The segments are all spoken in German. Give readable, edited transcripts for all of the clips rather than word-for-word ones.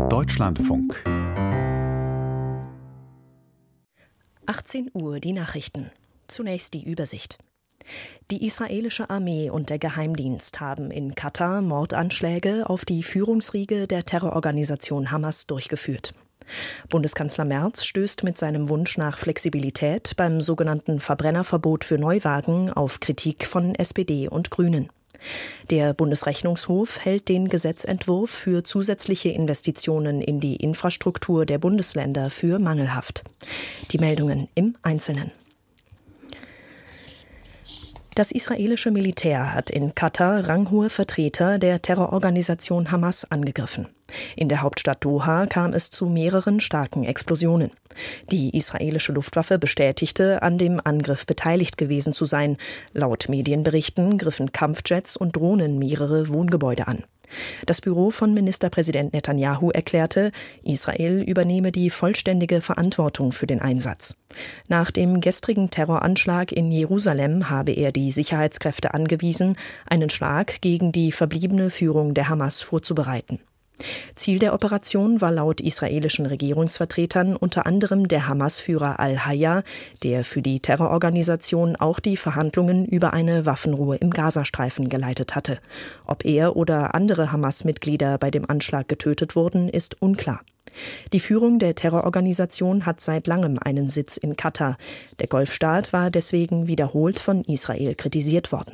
Deutschlandfunk. 18 Uhr die Nachrichten. Zunächst die Übersicht. Die israelische Armee und der Geheimdienst haben in Katar Mordanschläge auf die Führungsriege der Terrororganisation Hamas durchgeführt. Bundeskanzler Merz stößt mit seinem Wunsch nach Flexibilität beim sogenannten Verbrennerverbot für Neuwagen auf Kritik von SPD und Grünen. Der Bundesrechnungshof hält den Gesetzentwurf für zusätzliche Investitionen in die Infrastruktur der Bundesländer für mangelhaft. Die Meldungen im Einzelnen. Das israelische Militär hat in Katar ranghohe Vertreter der Terrororganisation Hamas angegriffen. In der Hauptstadt Doha kam es zu mehreren starken Explosionen. Die israelische Luftwaffe bestätigte, an dem Angriff beteiligt gewesen zu sein. Laut Medienberichten griffen Kampfjets und Drohnen mehrere Wohngebäude an. Das Büro von Ministerpräsident Netanyahu erklärte, Israel übernehme die vollständige Verantwortung für den Einsatz. Nach dem gestrigen Terroranschlag in Jerusalem habe er die Sicherheitskräfte angewiesen, einen Schlag gegen die verbliebene Führung der Hamas vorzubereiten. Ziel der Operation war laut israelischen Regierungsvertretern unter anderem der Hamas-Führer al-Hayya, der für die Terrororganisation auch die Verhandlungen über eine Waffenruhe im Gazastreifen geleitet hatte. Ob er oder andere Hamas-Mitglieder bei dem Anschlag getötet wurden, ist unklar. Die Führung der Terrororganisation hat seit langem einen Sitz in Katar. Der Golfstaat war deswegen wiederholt von Israel kritisiert worden.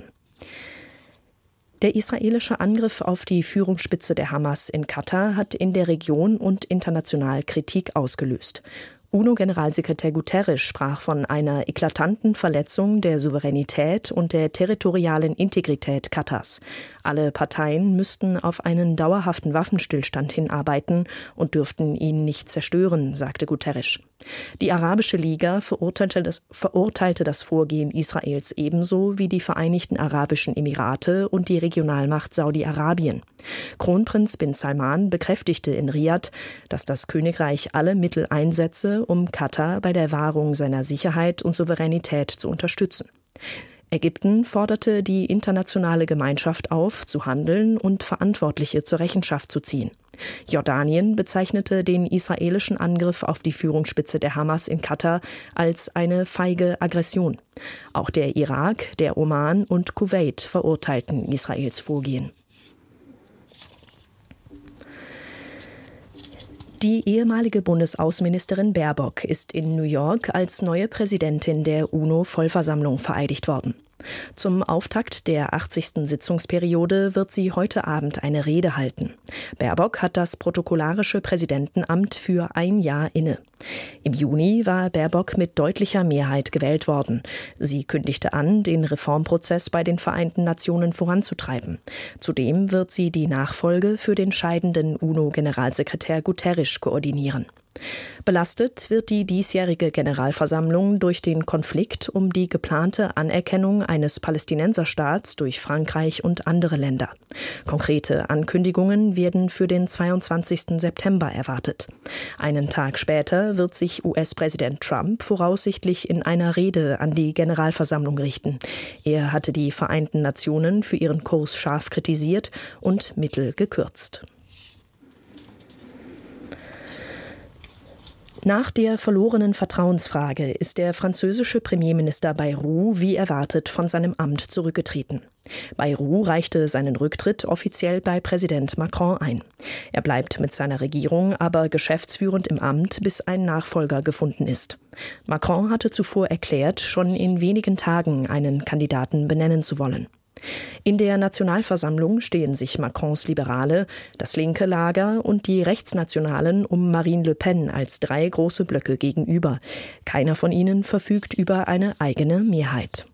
Der israelische Angriff auf die Führungsspitze der Hamas in Katar hat in der Region und international Kritik ausgelöst. UNO-Generalsekretär Guterres sprach von einer eklatanten Verletzung der Souveränität und der territorialen Integrität Katars. Alle Parteien müssten auf einen dauerhaften Waffenstillstand hinarbeiten und dürften ihn nicht zerstören, sagte Guterres. Die Arabische Liga verurteilte das Vorgehen Israels ebenso wie die Vereinigten Arabischen Emirate und die Regionalmacht Saudi-Arabien. Kronprinz bin Salman bekräftigte in Riad, dass das Königreich alle Mittel einsetze, um Katar bei der Wahrung seiner Sicherheit und Souveränität zu unterstützen. Ägypten forderte die internationale Gemeinschaft auf, zu handeln und Verantwortliche zur Rechenschaft zu ziehen. Jordanien bezeichnete den israelischen Angriff auf die Führungsspitze der Hamas in Katar als eine feige Aggression. Auch der Irak, der Oman und Kuwait verurteilten Israels Vorgehen. Die ehemalige Bundesaußenministerin Baerbock ist in New York als neue Präsidentin der UNO-Vollversammlung vereidigt worden. Zum Auftakt der 80. Sitzungsperiode wird sie heute Abend eine Rede halten. Baerbock hat das protokollarische Präsidentenamt für ein Jahr inne. Im Juni war Baerbock mit deutlicher Mehrheit gewählt worden. Sie kündigte an, den Reformprozess bei den Vereinten Nationen voranzutreiben. Zudem wird sie die Nachfolge für den scheidenden UNO-Generalsekretär Guterres koordinieren. Belastet wird die diesjährige Generalversammlung durch den Konflikt um die geplante Anerkennung eines Palästinenserstaats durch Frankreich und andere Länder. Konkrete Ankündigungen werden für den 22. September erwartet. Einen Tag später wird sich US-Präsident Trump voraussichtlich in einer Rede an die Generalversammlung richten. Er hatte die Vereinten Nationen für ihren Kurs scharf kritisiert und Mittel gekürzt. Nach der verlorenen Vertrauensfrage ist der französische Premierminister Bayrou wie erwartet von seinem Amt zurückgetreten. Bayrou reichte seinen Rücktritt offiziell bei Präsident Macron ein. Er bleibt mit seiner Regierung aber geschäftsführend im Amt, bis ein Nachfolger gefunden ist. Macron hatte zuvor erklärt, schon in wenigen Tagen einen Kandidaten benennen zu wollen. In der Nationalversammlung stehen sich Macrons Liberale, das linke Lager und die Rechtsnationalen um Marine Le Pen als drei große Blöcke gegenüber. Keiner von ihnen verfügt über eine eigene Mehrheit.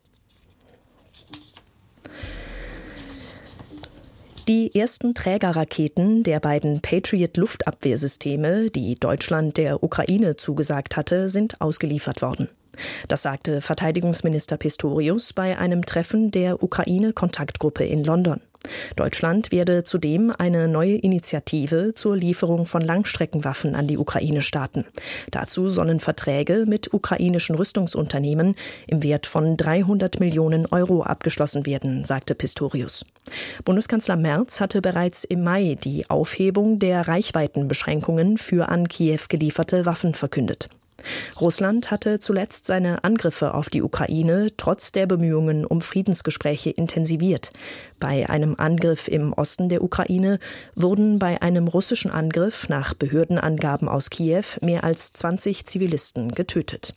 Die ersten Trägerraketen der beiden Patriot-Luftabwehrsysteme, die Deutschland der Ukraine zugesagt hatte, sind ausgeliefert worden. Das sagte Verteidigungsminister Pistorius bei einem Treffen der Ukraine-Kontaktgruppe in London. Deutschland werde zudem eine neue Initiative zur Lieferung von Langstreckenwaffen an die Ukraine starten. Dazu sollen Verträge mit ukrainischen Rüstungsunternehmen im Wert von 300 Millionen Euro abgeschlossen werden, sagte Pistorius. Bundeskanzler Merz hatte bereits im Mai die Aufhebung der Reichweitenbeschränkungen für an Kiew gelieferte Waffen verkündet. Russland hatte zuletzt seine Angriffe auf die Ukraine trotz der Bemühungen um Friedensgespräche intensiviert. Bei einem Angriff im Osten der Ukraine wurden bei einem russischen Angriff nach Behördenangaben aus Kiew mehr als 20 Zivilisten getötet.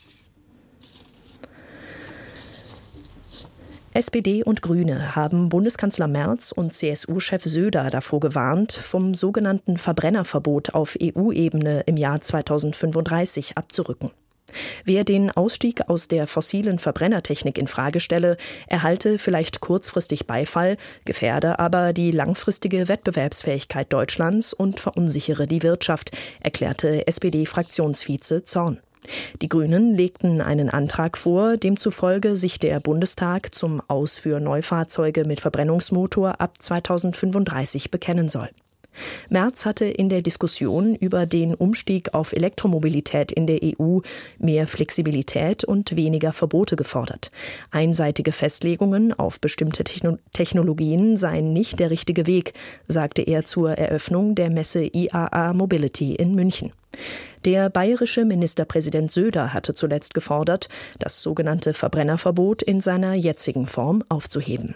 SPD und Grüne haben Bundeskanzler Merz und CSU-Chef Söder davor gewarnt, vom sogenannten Verbrennerverbot auf EU-Ebene im Jahr 2035 abzurücken. Wer den Ausstieg aus der fossilen Verbrennertechnik in Frage stelle, erhalte vielleicht kurzfristig Beifall, gefährde aber die langfristige Wettbewerbsfähigkeit Deutschlands und verunsichere die Wirtschaft, erklärte SPD-Fraktionsvize Zorn. Die Grünen legten einen Antrag vor, demzufolge sich der Bundestag zum Aus für Neufahrzeuge mit Verbrennungsmotor ab 2035 bekennen soll. Merz hatte in der Diskussion über den Umstieg auf Elektromobilität in der EU mehr Flexibilität und weniger Verbote gefordert. Einseitige Festlegungen auf bestimmte Technologien seien nicht der richtige Weg, sagte er zur Eröffnung der Messe IAA Mobility in München. Der bayerische Ministerpräsident Söder hatte zuletzt gefordert, das sogenannte Verbrennerverbot in seiner jetzigen Form aufzuheben.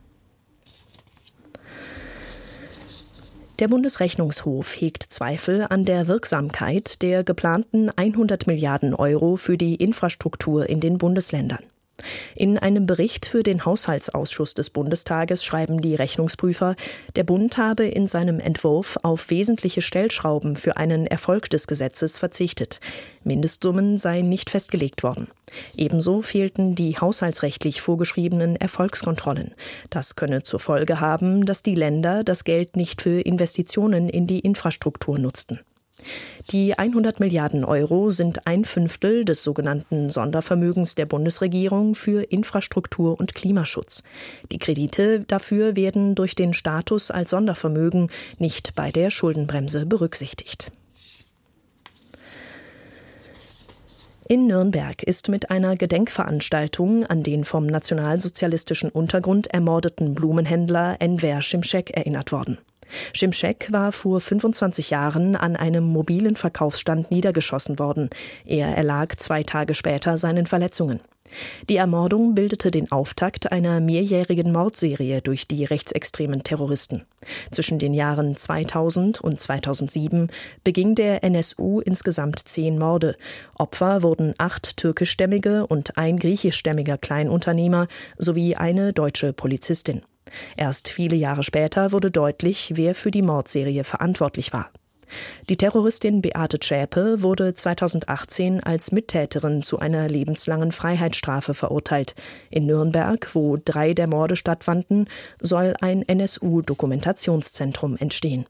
Der Bundesrechnungshof hegt Zweifel an der Wirksamkeit der geplanten 100 Milliarden Euro für die Infrastruktur in den Bundesländern. In einem Bericht für den Haushaltsausschuss des Bundestages schreiben die Rechnungsprüfer, der Bund habe in seinem Entwurf auf wesentliche Stellschrauben für einen Erfolg des Gesetzes verzichtet. Mindestsummen seien nicht festgelegt worden. Ebenso fehlten die haushaltsrechtlich vorgeschriebenen Erfolgskontrollen. Das könne zur Folge haben, dass die Länder das Geld nicht für Investitionen in die Infrastruktur nutzten. Die 100 Milliarden Euro sind 1/5 des sogenannten Sondervermögens der Bundesregierung für Infrastruktur und Klimaschutz. Die Kredite dafür werden durch den Status als Sondervermögen nicht bei der Schuldenbremse berücksichtigt. In Nürnberg ist mit einer Gedenkveranstaltung an den vom nationalsozialistischen Untergrund ermordeten Blumenhändler Enver Şimşek erinnert worden. Şimşek war vor 25 Jahren an einem mobilen Verkaufsstand niedergeschossen worden. Er erlag 2 Tage später seinen Verletzungen. Die Ermordung bildete den Auftakt einer mehrjährigen Mordserie durch die rechtsextremen Terroristen. Zwischen den Jahren 2000 und 2007 beging der NSU insgesamt 10 Morde. Opfer wurden 8 türkischstämmige und ein griechischstämmiger Kleinunternehmer sowie eine deutsche Polizistin. Erst viele Jahre später wurde deutlich, wer für die Mordserie verantwortlich war. Die Terroristin Beate Zschäpe wurde 2018 als Mittäterin zu einer lebenslangen Freiheitsstrafe verurteilt. In Nürnberg, wo 3 der Morde stattfanden, soll ein NSU-Dokumentationszentrum entstehen.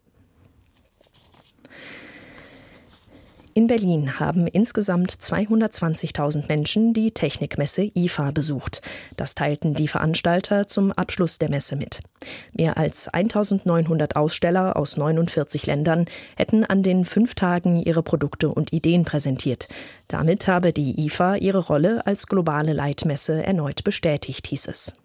In Berlin haben insgesamt 220.000 Menschen die Technikmesse IFA besucht. Das teilten die Veranstalter zum Abschluss der Messe mit. Mehr als 1.900 Aussteller aus 49 Ländern hätten an den 5 Tagen ihre Produkte und Ideen präsentiert. Damit habe die IFA ihre Rolle als globale Leitmesse erneut bestätigt, hieß es.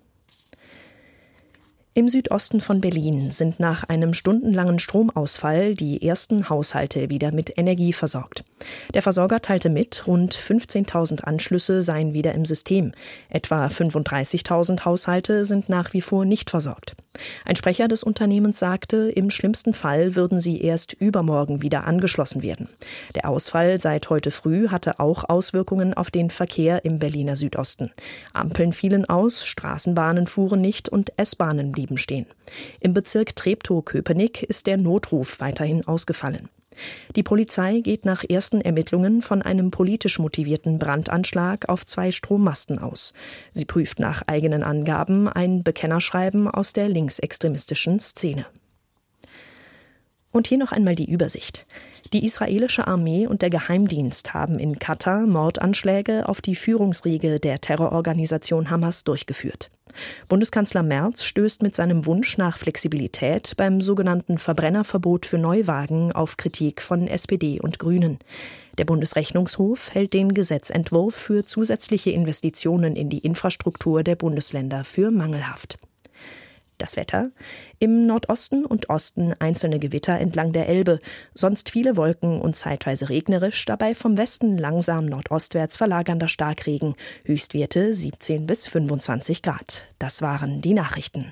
Im Südosten von Berlin sind nach einem stundenlangen Stromausfall die ersten Haushalte wieder mit Energie versorgt. Der Versorger teilte mit, rund 15.000 Anschlüsse seien wieder im System. Etwa 35.000 Haushalte sind nach wie vor nicht versorgt. Ein Sprecher des Unternehmens sagte, im schlimmsten Fall würden sie erst übermorgen wieder angeschlossen werden. Der Ausfall seit heute früh hatte auch Auswirkungen auf den Verkehr im Berliner Südosten. Ampeln fielen aus, Straßenbahnen fuhren nicht und S-Bahnen blieben stehen. Im Bezirk Treptow-Köpenick ist der Notruf weiterhin ausgefallen. Die Polizei geht nach ersten Ermittlungen von einem politisch motivierten Brandanschlag auf 2 Strommasten aus. Sie prüft nach eigenen Angaben ein Bekennerschreiben aus der linksextremistischen Szene. Und hier noch einmal die Übersicht. Die israelische Armee und der Geheimdienst haben in Katar Mordanschläge auf die Führungsriege der Terrororganisation Hamas durchgeführt. Bundeskanzler Merz stößt mit seinem Wunsch nach Flexibilität beim sogenannten Verbrennerverbot für Neuwagen auf Kritik von SPD und Grünen. Der Bundesrechnungshof hält den Gesetzentwurf für zusätzliche Investitionen in die Infrastruktur der Bundesländer für mangelhaft. Das Wetter: Im Nordosten und Osten einzelne Gewitter entlang der Elbe, sonst viele Wolken und zeitweise regnerisch, dabei vom Westen langsam nordostwärts verlagernder Starkregen, Höchstwerte 17 bis 25 Grad. Das waren die Nachrichten.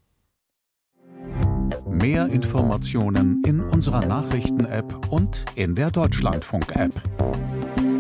Mehr Informationen in unserer Nachrichten-App und in der Deutschlandfunk-App.